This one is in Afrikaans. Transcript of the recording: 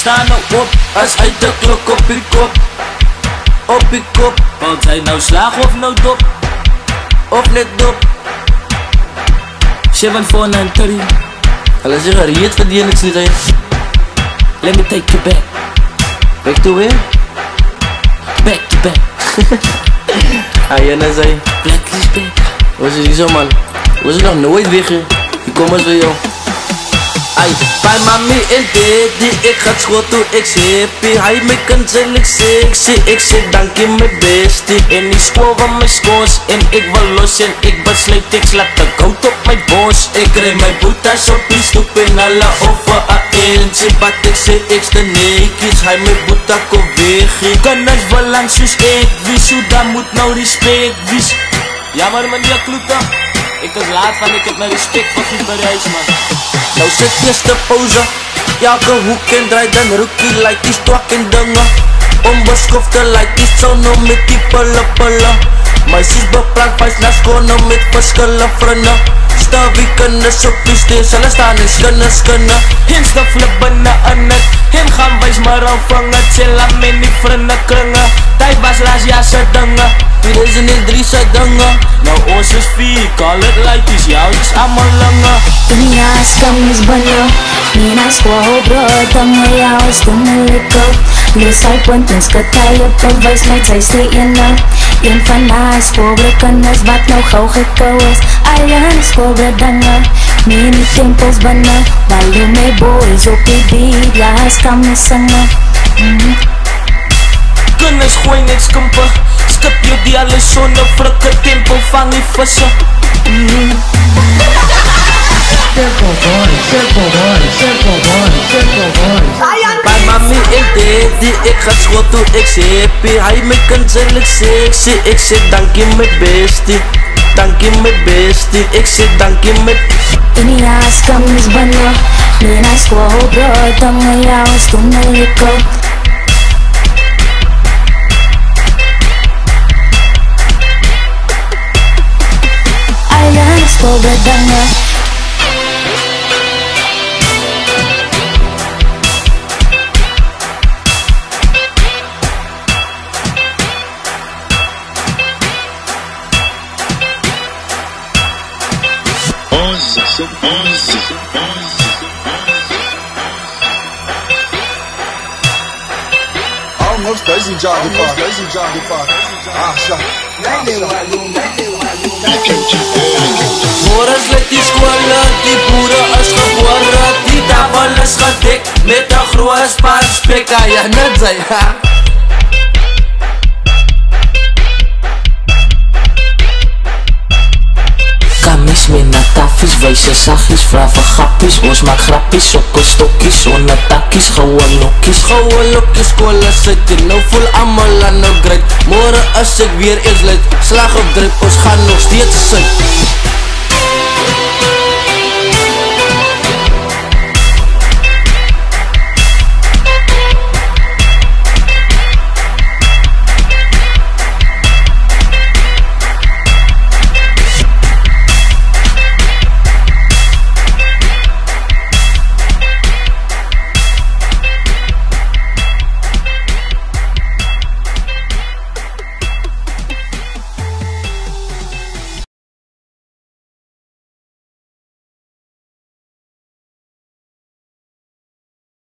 sta nou op, as uit de klok op die kop. Op die kop, want zij nou slaag of nou dop. Of net dop. 7493. Hulle sê gereed vir die en ek sê dit. Let me take you back. Back to where? Back to back. Ayan na sy. Black is back. Was is die zo man? Was ik nog nooit weg hier? Ik kom eens bij jou. Ay, bij mami en daddy, ik ga school toe, ik happy. Hij me kan zijn, ik zeg dankie mijn bestie. En die school van mijn schoons, en ik wil los en ik besluit, ik slaat de goud op mijn bos. Ik krijg mijn boetas op die stoep en alle over ANC. Wat ik zeg, ik sta netjes, hij mijn boeta kom weg. Kennis wel lang soos ik, wie zo dan moet nou respect, wie. Jammer meneer Kloete, ik is laat van, ik heb mijn respect voor die bereis man. Nou sit eerste pauze, elke hoek en draai dan rookie like die stwak en dinge. Onbeschofte like die sono met die pulle. Meisies bepraat vijs na skone met verskille vrienden. Stavie kinders op die steen, hulle staan en skinne. Hens de flippen na in het, hen gaan wijs maar aan vangen. Chilla met die vrienden kringen, tijd was laas ja se dinge. 2003 se dinge. Nou ons is 4, call it like this, jou is allemaal lange. Dunia skamis bana, mina squaho bro, tango jou is tumeliko. Lees hy puntens, kataai op bewys met sy sê ene. Een van ons pobre kinders wat nou gauw gekou is. Allen is pobre dinge, mini tempels bana. Balu my boys op die beat, ja skamis singe. Kinders gooi net skimpe, skip jou die alles sonder frikke tempel, vang die visse. Circle boys. Bij mami en daddy, ik ga school toe, ik zeg happy. Hij me kan zijn, ik zeg dankie mijn bestie. Dankie mijn bestie, ik zeg dankie mijn. Dunia skamis bana, mina squaho bro, tango jou is tumeliko. Allen is pobre dinge. Almost doesn't jog the fuck. Ah, shit. Morgens lyk die skole, die boere is gebore. Die tafel is gedek met een groot span spek. Ja, net sy, ha. Kamies met natafies, wijse sagies, vra vir grappies. Ons maak grappies, sokkelstokkies, sonder takkies, gouwe lokkies. Gouwe lokkies, kolle sit en nou voel allemaal aan nou gryd. Morgen as ek weer eens luid, slag op drip, ons gaan nog steeds sit.